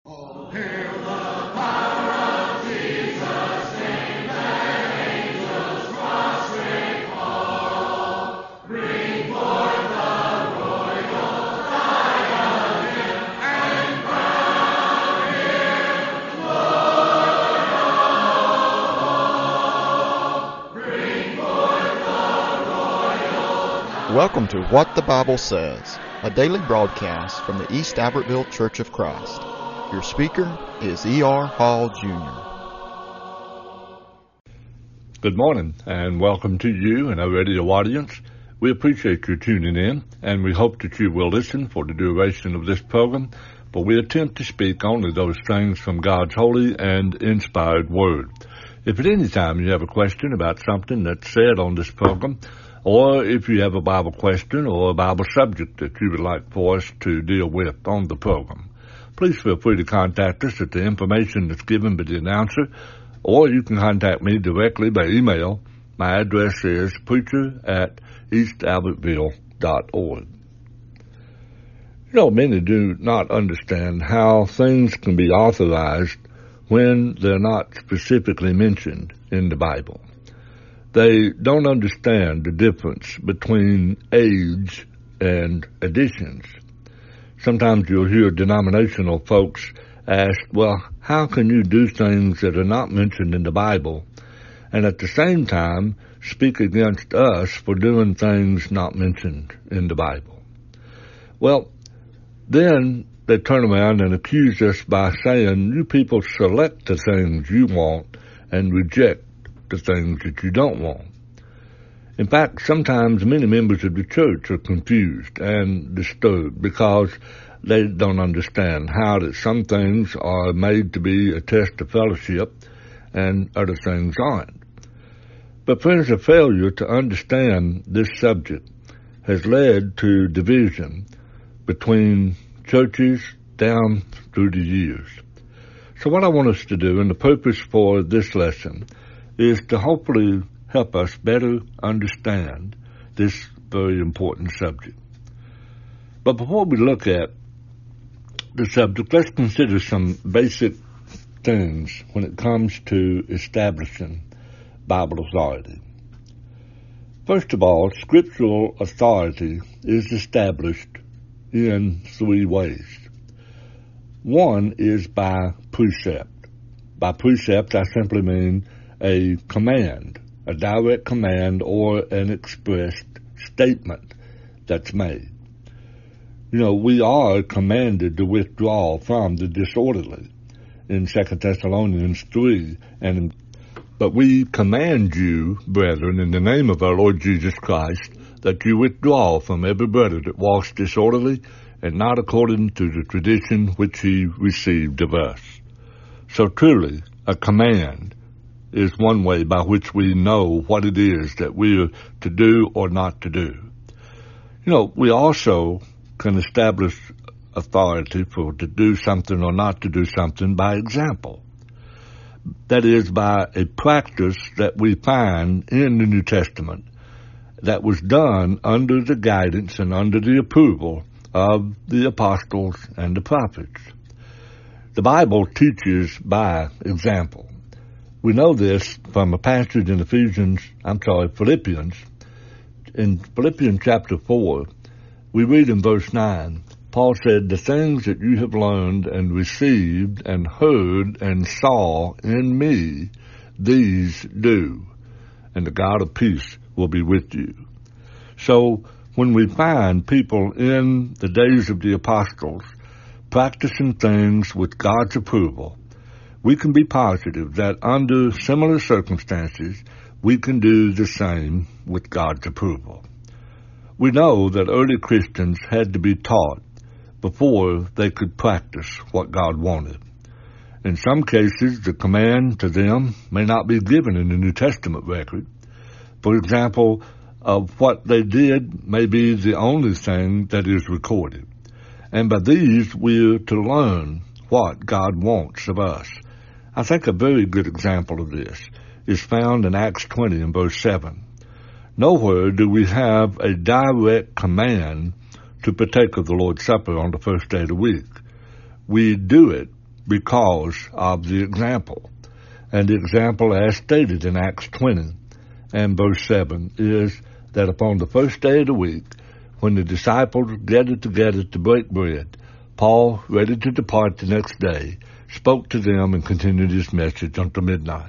Oh, hail the power of Jesus' name, let angels prostrate fall. Bring forth the royal diadem and crown him Lord of all. Bring forth the royal diadem. Welcome to What the Bible Says, a daily broadcast from the East Albertville Church of Christ. Your speaker is E.R. Hall, Jr. Good morning, and welcome to you and our radio audience. We appreciate you tuning in, and we hope that you will listen for the duration of this program, for we attempt to speak only those things from God's holy and inspired Word. If at any time you have a question about something that's said on this program, or if you have a Bible question or a Bible subject that you would like for us to deal with on the program, please feel free to contact us at the information that's given by the announcer, or you can contact me directly by email. My address is preacher@eastalbertville.org. Many do not understand how things can be authorized when they're not specifically mentioned in the Bible. They don't understand the difference between age and additions. Sometimes you'll hear denominational folks ask, well, how can you do things that are not mentioned in the Bible and at the same time speak against us for doing things not mentioned in the Bible? Well, then they turn around and accuse us by saying, you people select the things you want and reject the things that you don't want. In fact, sometimes many members of the church are confused and disturbed because they don't understand how that some things are made to be a test of fellowship and other things aren't. But friends, a failure to understand this subject has led to division between churches down through the years. So what I want us to do, and the purpose for this lesson, is to hopefully help us better understand this very important subject. But before we look at the subject, let's consider some basic things when it comes to establishing Bible authority. First of all, scriptural authority is established in three ways. One is by precept. By precept, I simply mean a command, a direct command or an expressed statement that's made. We are commanded to withdraw from the disorderly in 2 Thessalonians 3, but we command you, brethren, in the name of our Lord Jesus Christ, that you withdraw from every brother that walks disorderly and not according to the tradition which he received of us. So truly, a command is one way by which we know what it is that we are to do or not to do. We also can establish authority for to do something or not to do something by example. That is, by a practice that we find in the New Testament that was done under the guidance and under the approval of the apostles and the prophets. The Bible teaches by example. We know this from a passage in Philippians. In Philippians chapter 4, we read in verse 9, Paul said, the things that you have learned and received and heard and saw in me, these do, and the God of peace will be with you. So when we find people in the days of the apostles practicing things with God's approval, we can be positive that under similar circumstances, we can do the same with God's approval. We know that early Christians had to be taught before they could practice what God wanted. In some cases, the command to them may not be given in the New Testament record. For example, of what they did may be the only thing that is recorded. And by these, we are to learn what God wants of us. I think a very good example of this is found in Acts 20 and verse 7. Nowhere do we have a direct command to partake of the Lord's Supper on the first day of the week. We do it because of the example. And the example, as stated in Acts 20 and verse 7, is that upon the first day of the week, when the disciples gathered together to break bread, Paul, ready to depart the next day, spoke to them and continued his message until midnight.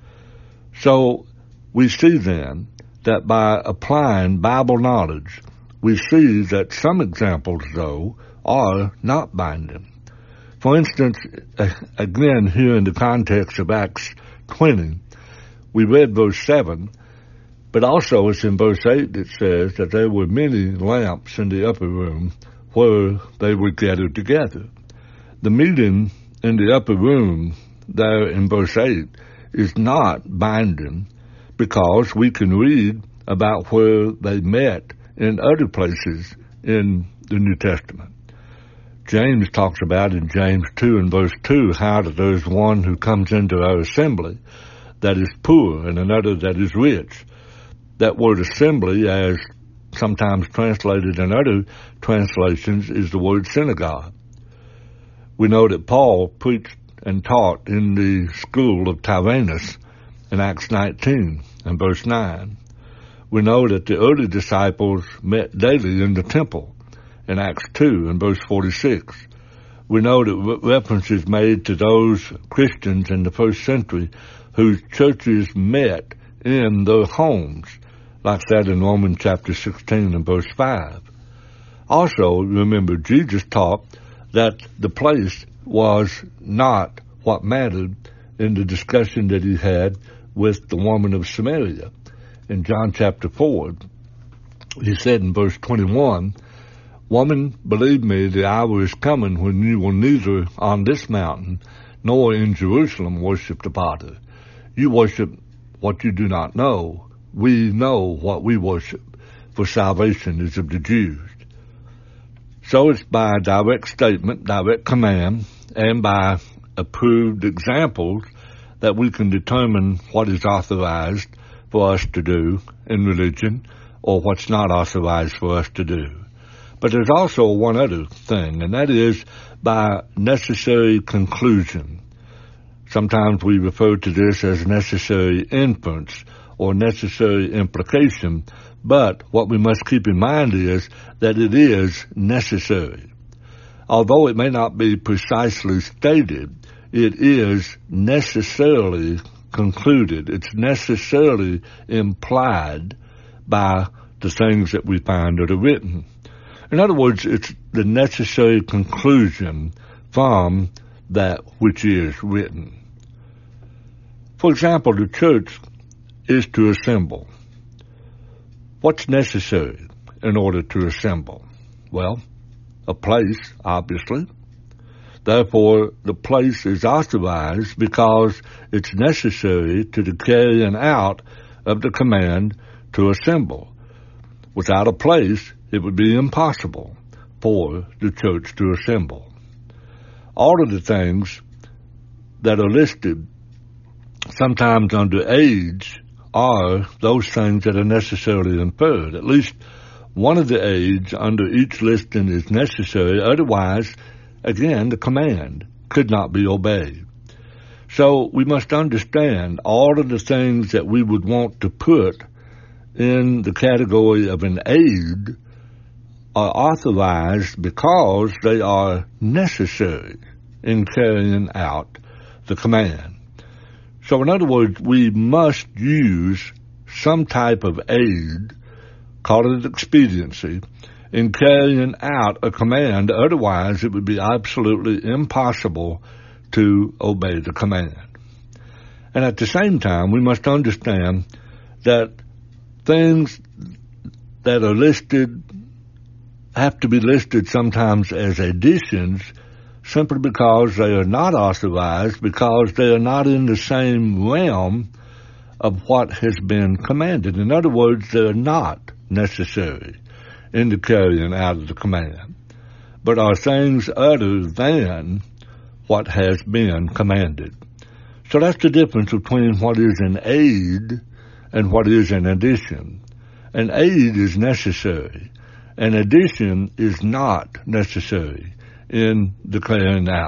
So we see then that by applying Bible knowledge, we see that some examples, though, are not binding. For instance, again, here in the context of Acts 20, we read verse 7, but also it's in verse 8 that says that there were many lamps in the upper room where they were gathered together. The meeting in the upper room there in verse 8 is not binding because we can read about where they met in other places in the New Testament. James talks about in James 2 and verse 2 how that there is one who comes into our assembly that is poor and another that is rich. That word assembly, as sometimes translated in other translations, is the word synagogue. We know that Paul preached and taught in the school of Tyrannus in Acts 19 and verse 9. We know that the early disciples met daily in the temple in Acts 2 and verse 46. We know that reference is made to those Christians in the first century whose churches met in their homes, like that in Romans chapter 16 and verse 5. Also, remember, Jesus taught that the place was not what mattered in the discussion that he had with the woman of Samaria. In John chapter 4, he said in verse 21, "Woman, believe me, the hour is coming when you will neither on this mountain nor in Jerusalem worship the Father. You worship what you do not know. We know what we worship, for salvation is of the Jews." So it's by direct statement, direct command, and by approved examples that we can determine what is authorized for us to do in religion or what's not authorized for us to do. But there's also one other thing, and that is by necessary conclusion. Sometimes we refer to this as necessary inference or necessary implication, but what we must keep in mind is that it is necessary. Although it may not be precisely stated, it is necessarily concluded. It's necessarily implied by the things that we find that are written. In other words, it's the necessary conclusion from that which is written. For example, the church is to assemble. What's necessary in order to assemble? Well, a place, obviously. Therefore, the place is authorized because it's necessary to the carrying out of the command to assemble. Without a place, it would be impossible for the church to assemble. All of the things that are listed, sometimes under age, are those things that are necessarily inferred. At least one of the aids under each listing is necessary. Otherwise, again, the command could not be obeyed. So we must understand all of the things that we would want to put in the category of an aid are authorized because they are necessary in carrying out the command. So in other words, we must use some type of aid, call it expediency, in carrying out a command. Otherwise, it would be absolutely impossible to obey the command. And at the same time, we must understand that things that are listed have to be listed sometimes as additions simply because they are not authorized, because they are not in the same realm of what has been commanded. In other words, they are not necessary in the carrying out of the command, but are things other than what has been commanded. So that's the difference between what is an aid and what is an addition. An aid is necessary. An addition is not necessary in the carrying out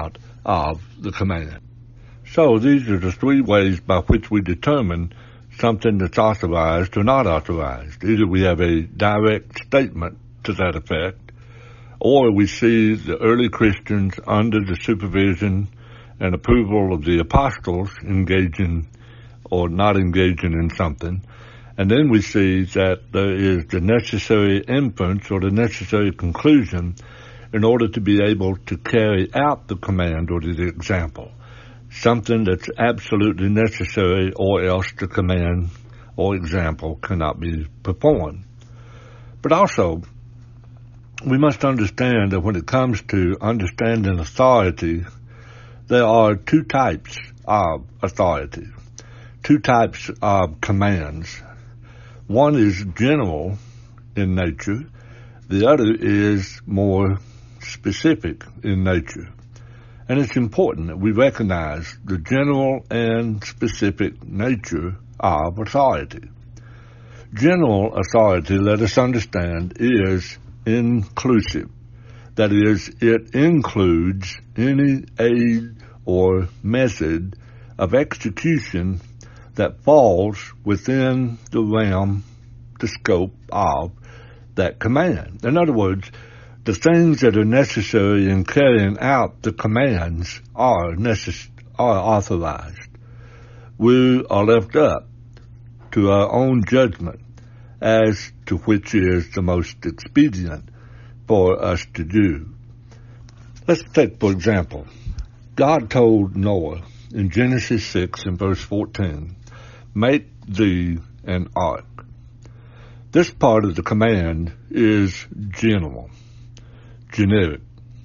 of the command. So these are the three ways by which we determine something that's authorized or not authorized. Either we have a direct statement to that effect, or we see the early Christians under the supervision and approval of the apostles engaging or not engaging in something. And then we see that there is the necessary inference or the necessary conclusion in order to be able to carry out the command or the example. Something that's absolutely necessary, or else the command or example cannot be performed. But also, we must understand that when it comes to understanding authority, there are two types of authority, two types of commands. One is general in nature, the other is more specific in nature. And it's important that we recognize the general and specific nature of authority. General authority, let us understand, is inclusive. That is, it includes any aid or method of execution that falls within the realm, the scope of that command. In other words, the things that are necessary in carrying out the commands are authorized. We are left up to our own judgment as to which is the most expedient for us to do. Let's take, for example, God told Noah in Genesis 6 and verse 14, "Make thee an ark." This part of the command is general. Generic.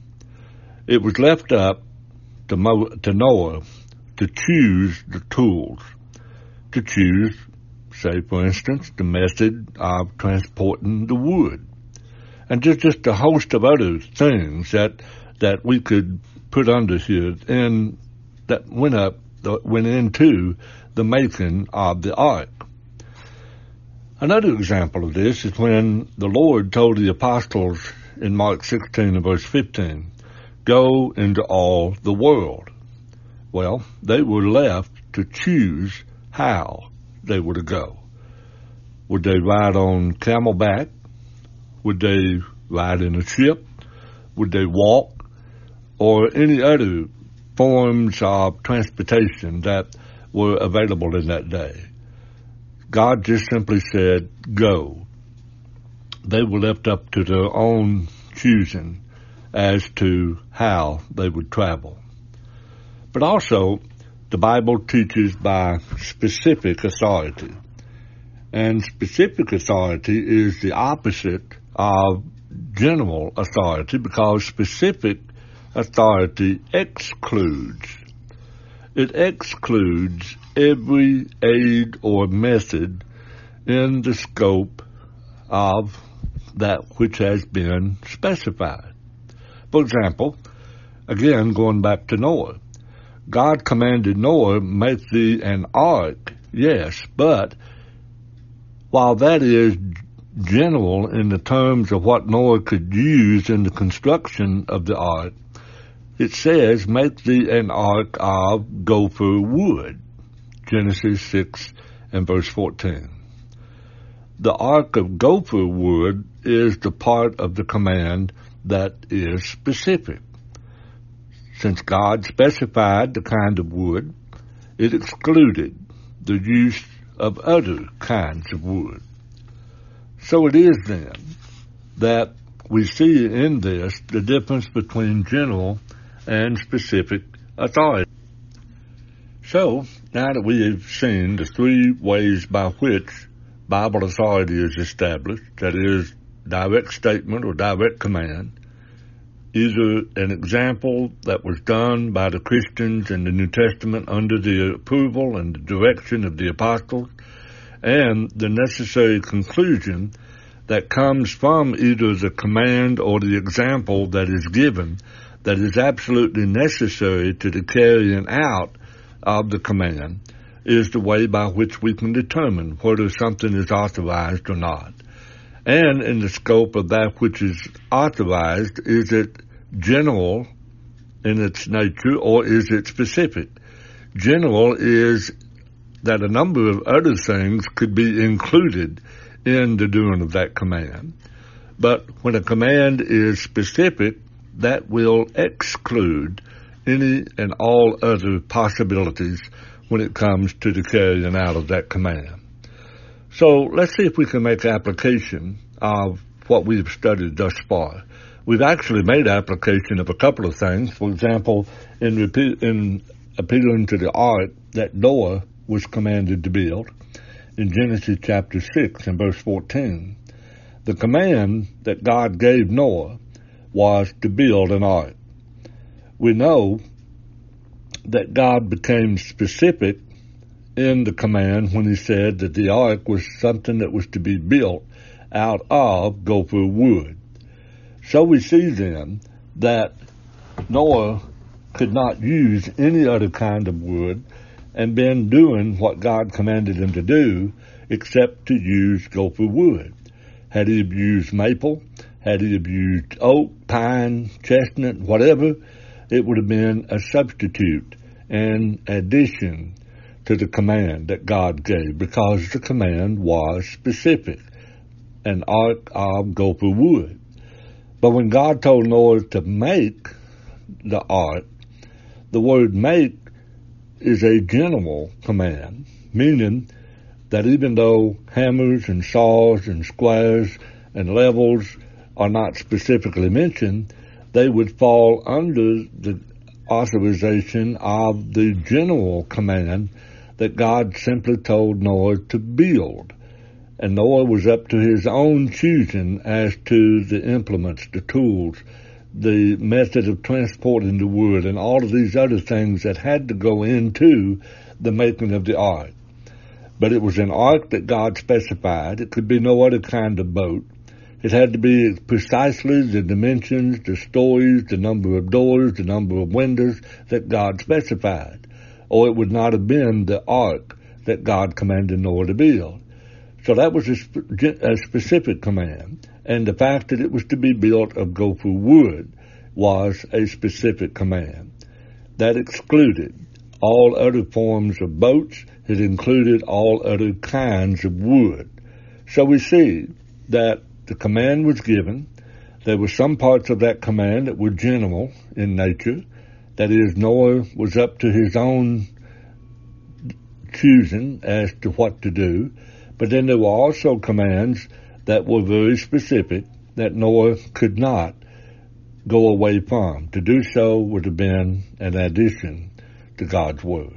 It was left up to Noah to choose the tools, to choose, say for instance, the method of transporting the wood, and just a host of other things that we could put under here and that went into the making of the ark. Another example of this is when the Lord told the apostles in Mark 16 and verse 15, "Go into all the world." Well, they were left to choose how they were to go. Would they ride on camelback? Would they ride in a ship? Would they walk? Or any other forms of transportation that were available in that day? God just simply said, "Go." They were left up to their own choosing as to how they would travel. But also, the Bible teaches by specific authority. And specific authority is the opposite of general authority, because specific authority excludes. It excludes every aid or method in the scope of that which has been specified. For example, again, going back to Noah, God commanded Noah, "Make thee an ark," yes, but while that is general in the terms of what Noah could use in the construction of the ark, it says, "Make thee an ark of gopher wood," Genesis 6 and verse 14. The ark of gopher wood is the part of the command that is specific. Since God specified the kind of wood, it excluded the use of other kinds of wood. So it is then that we see in this the difference between general and specific authority. So, now that we have seen the three ways by which Bible authority is established, that is, direct statement or direct command, either an example that was done by the Christians in the New Testament under the approval and the direction of the apostles, and the necessary conclusion that comes from either the command or the example that is given, that is absolutely necessary to the carrying out of the command, is the way by which we can determine whether something is authorized or not. And in the scope of that which is authorized, is it general in its nature, or is it specific? General is that a number of other things could be included in the doing of that command. But when a command is specific, that will exclude any and all other possibilities when it comes to the carrying out of that command. So let's see if we can make application of what we've studied thus far. We've actually made application of a couple of things. For example, in appealing to the ark that Noah was commanded to build in Genesis chapter 6 and verse 14. The command that God gave Noah was to build an ark. We know that God became specific in the command when he said that the ark was something that was to be built out of gopher wood. So we see then that Noah could not use any other kind of wood and been doing what God commanded him to do except to use gopher wood. Had he used maple, had he used oak, pine, chestnut, whatever, it would have been a substitute in addition to the command that God gave, because the command was specific, an ark of gopher wood. But when God told Noah to make the ark, the word make is a general command, meaning that even though hammers and saws and squares and levels are not specifically mentioned, they would fall under the authorization of the general command that God simply told Noah to build. And Noah was up to his own choosing as to the implements, the tools, the method of transporting the wood, and all of these other things that had to go into the making of the ark. But it was an ark that God specified. It could be no other kind of boat. It had to be precisely the dimensions, the stories, the number of doors, the number of windows that God specified, or it would not have been the ark that God commanded Noah to build. So that was a specific command, and the fact that it was to be built of gopher wood was a specific command. That excluded all other forms of boats. It included all other kinds of wood. So we see that the command was given. There were some parts of that command that were general in nature. That is, Noah was up to his own choosing as to what to do. But then there were also commands that were very specific that Noah could not go away from. To do so would have been an addition to God's word.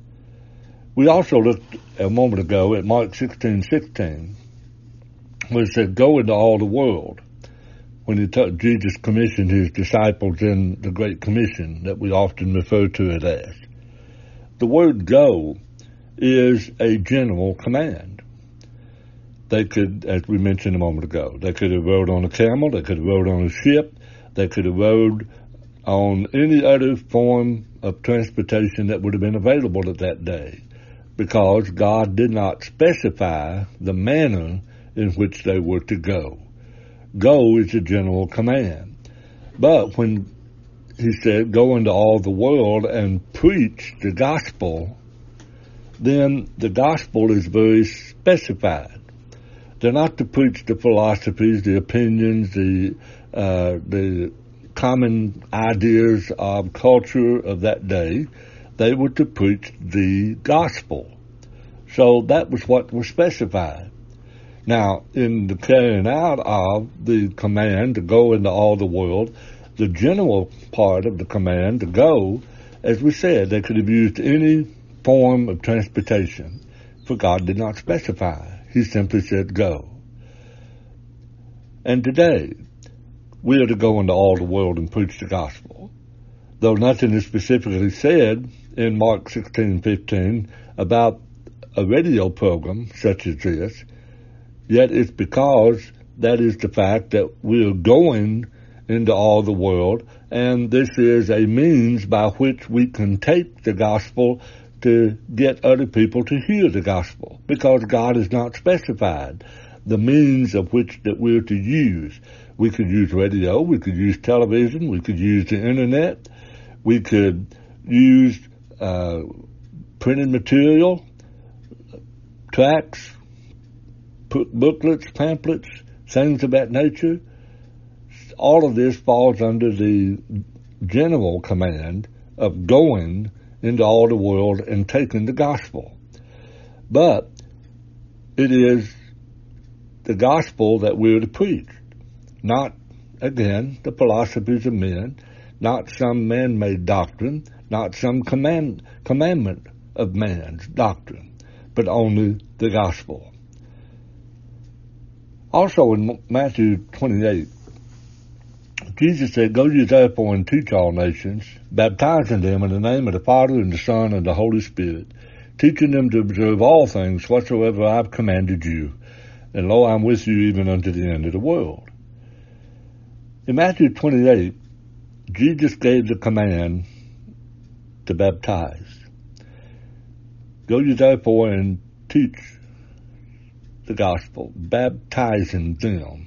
We also looked a moment ago at Mark 16:16, where it said, "Go into all the world," when Jesus commissioned his disciples in the Great Commission that we often refer to it as. The word go is a general command. They could, as we mentioned a moment ago, they could have rode on a camel, they could have rode on a ship, they could have rode on any other form of transportation that would have been available at that day, because God did not specify the manner in which they were to go. Go is a general command. But when he said, go into all the world and preach the gospel, then the gospel is very specified. They're not to preach the philosophies, the opinions, the common ideas of culture of that day. They were to preach the gospel. So that was what was specified. Now, in the carrying out of the command to go into all the world, the general part of the command to go, as we said, they could have used any form of transportation, for God did not specify. He simply said, go. And today, we are to go into all the world and preach the gospel. Though nothing is specifically said in Mark 16:15 about a radio program such as this, yet it's because that is the fact that we are going into all the world, and this is a means by which we can take the gospel to get other people to hear the gospel, because God has not specified the means of which that we're to use. We could use radio, we could use television, we could use the internet, We could use printed material, tracts, booklets, pamphlets, things of that nature. All of this falls under the general command of going into all the world and taking the gospel. But it is the gospel that we're to preach, not, again, the philosophies of men, not some man-made doctrine, not some commandment of man's doctrine, but only the gospel. Also in Matthew 28, Jesus said, "Go ye therefore and teach all nations, baptizing them in the name of the Father and the Son and the Holy Spirit, teaching them to observe all things whatsoever I have commanded you. And lo, I'm with you even unto the end of the world." In Matthew 28, Jesus gave the command to baptize. Go ye therefore and teach the gospel, baptizing them.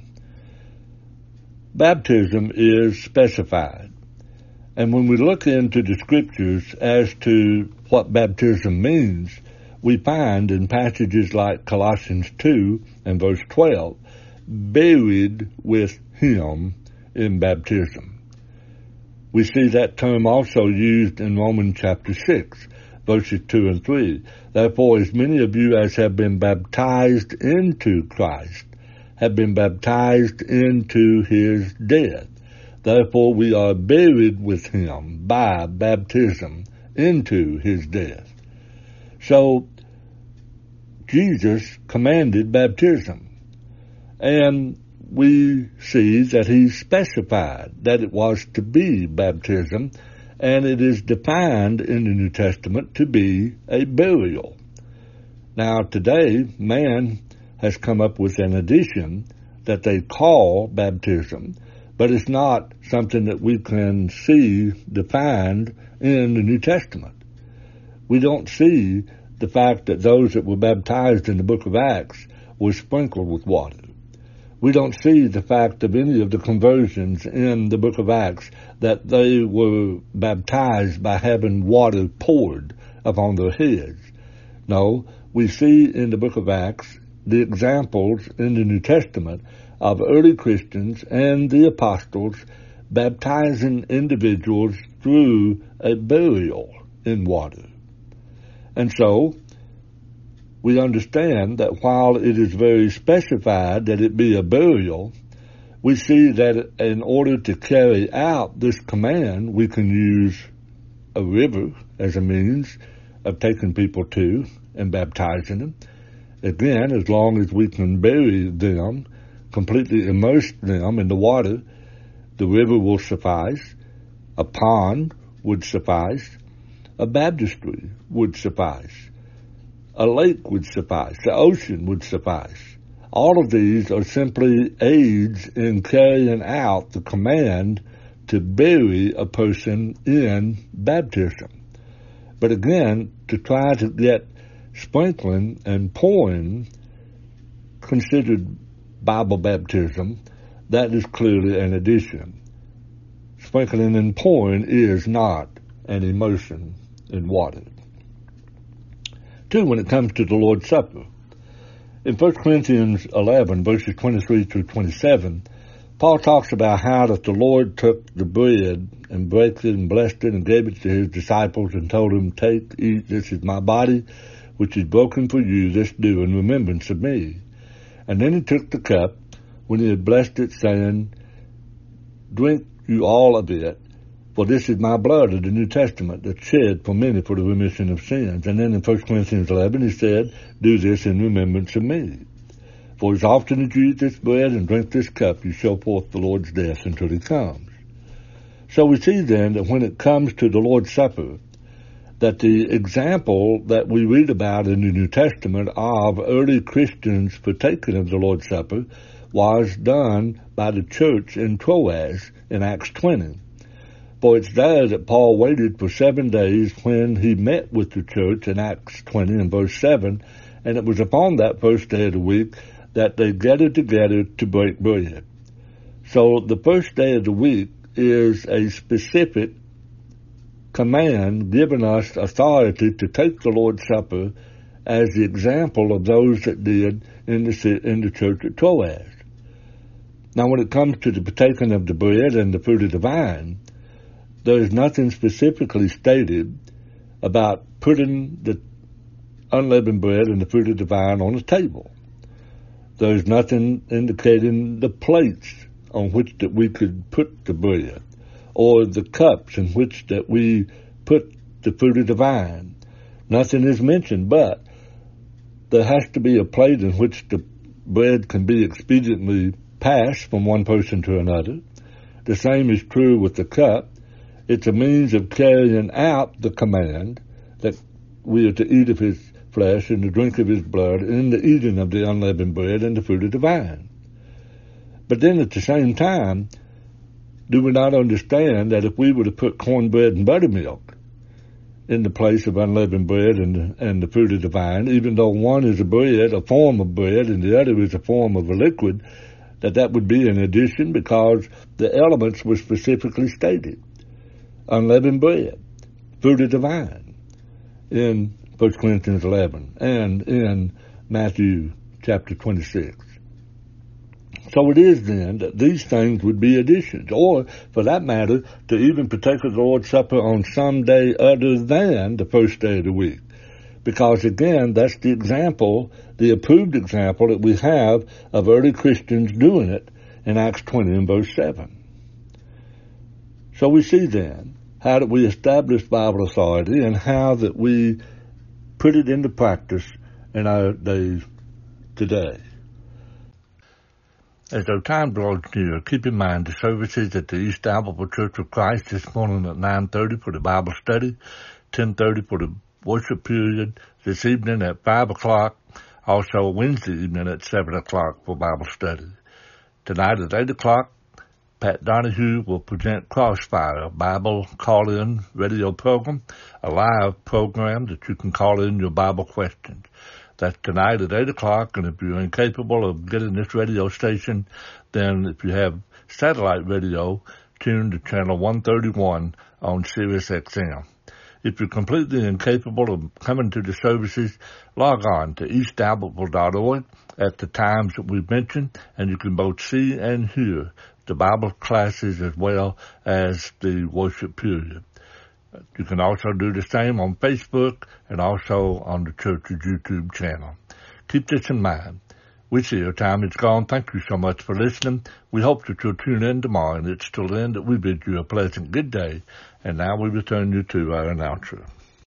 Baptism is specified. And when we look into the scriptures as to what baptism means, we find in passages like Colossians 2 and verse 12, buried with him in baptism. We see that term also used in Romans chapter 6, verses 2 and 3. Therefore, as many of you as have been baptized into Christ have been baptized into his death. Therefore, we are buried with him by baptism into his death. So, Jesus commanded baptism. And we see that he specified that it was to be baptism, and it is defined in the New Testament to be a burial. Now, today, man has come up with an addition that they call baptism, but it's not something that we can see defined in the New Testament. We don't see the fact that those that were baptized in the book of Acts were sprinkled with water. We don't see the fact of any of the conversions in the book of Acts that they were baptized by having water poured upon their heads. No, we see in the book of Acts the examples in the New Testament of early Christians and the apostles baptizing individuals through a burial in water. And so, we understand that while it is very specified that it be a burial, we see that in order to carry out this command, we can use a river as a means of taking people to and baptizing them. Again, as long as we can bury them, completely immerse them in the water, the river will suffice, a pond would suffice, a baptistry would suffice, a lake would suffice, the ocean would suffice. All of these are simply aids in carrying out the command to bury a person in baptism. But again, to try to get sprinkling and pouring considered Bible baptism, that is clearly an addition. Sprinkling and pouring is not an immersion in water. 2, when it comes to the Lord's Supper. In 1 Corinthians 11, verses 23 through 27, Paul talks about how that the Lord took the bread and broke it and blessed it and gave it to his disciples and told them, "Take, eat, this is my body, which is broken for you, this do in remembrance of me." And then he took the cup when he had blessed it, saying, "Drink you all of it, for this is my blood of the New Testament that's shed for many for the remission of sins." And then in 1 Corinthians 11 he said, "Do this in remembrance of me. For as often as you eat this bread and drink this cup, you show forth the Lord's death until he comes." So we see then that when it comes to the Lord's Supper, that the example that we read about in the New Testament of early Christians partaking of the Lord's Supper was done by the church in Troas in Acts 20. For it's there that Paul waited for 7 days when he met with the church in Acts 20 and verse 7, and it was upon that first day of the week that they gathered together to break bread. So the first day of the week is a specific command given us authority to take the Lord's Supper as the example of those that did in the church at Troas. Now, when it comes to the partaking of the bread and the fruit of the vine, there is nothing specifically stated about putting the unleavened bread and the fruit of the vine on the table. There is nothing indicating the plates on which that we could put the bread, or the cups in which that we put the fruit of the vine. Nothing is mentioned, but there has to be a plate in which the bread can be expediently passed from one person to another. The same is true with the cup. It's a means of carrying out the command that we are to eat of his flesh and to drink of his blood in the eating of the unleavened bread and the fruit of the vine. But then at the same time, do we not understand that if we were to put cornbread and buttermilk in the place of unleavened bread and the fruit of the vine, even though one is a bread, a form of bread, and the other is a form of a liquid, that would be an addition because the elements were specifically stated. Unleavened bread, fruit of the vine, in 1 Corinthians 11, and in Matthew chapter 26. So it is then that these things would be additions, or, for that matter, to even partake of the Lord's Supper on some day other than the first day of the week. Because, again, that's the example, the approved example that we have of early Christians doing it in Acts 20 and verse 7. So we see then how that we establish Bible authority and how that we put it into practice in our days today. As our time draws near, keep in mind the services at the East Albertville Church of Christ this morning at 9:30 for the Bible study, 10:30 for the worship period, this evening at 5 o'clock, also Wednesday evening at 7 o'clock for Bible study. Tonight at 8 o'clock, Pat Donahue will present Crossfire, a Bible call-in radio program, a live program that you can call in your Bible questions. That's tonight at 8 o'clock, and if you're incapable of getting this radio station, then if you have satellite radio, tune to channel 131 on Sirius XM. If you're completely incapable of coming to the services, log on to eastalbertville.org at the times that we've mentioned, and you can both see and hear the Bible classes as well as the worship period. You can also do the same on Facebook and also on the church's YouTube channel. Keep this in mind. We see your time is gone. Thank you so much for listening. We hope that you'll tune in tomorrow, and it's till then that we bid you a pleasant good day. And now we return you to our announcer.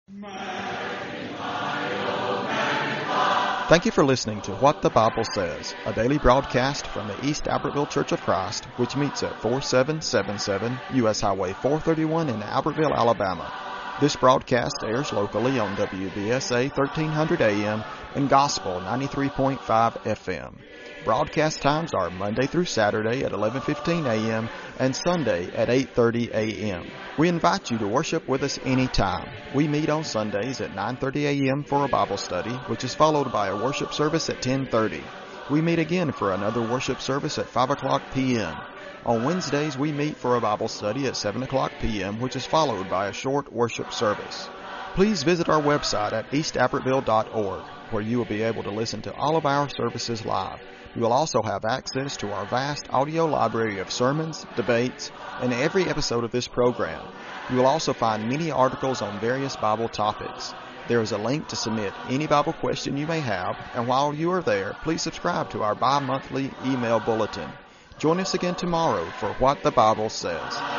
Thank you for listening to What the Bible Says, a daily broadcast from the East Albertville Church of Christ, which meets at 4777 U.S. Highway 431 in Albertville, Alabama. This broadcast airs locally on WBSA 1300 AM and Gospel 93.5 FM. Broadcast times are Monday through Saturday at 11:15 a.m. and Sunday at 8:30 a.m. We invite you to worship with us anytime. We meet on Sundays at 9:30 a.m. for a Bible study, which is followed by a worship service at 10:30. We meet again for another worship service at 5 o'clock p.m. On Wednesdays, we meet for a Bible study at 7 o'clock p.m., which is followed by a short worship service. Please visit our website at eastalbertville.org, where you will be able to listen to all of our services live. You will also have access to our vast audio library of sermons, debates, and every episode of this program. You will also find many articles on various Bible topics. There is a link to submit any Bible question you may have, and while you are there, please subscribe to our bi-monthly email bulletin. Join us again tomorrow for What the Bible Says.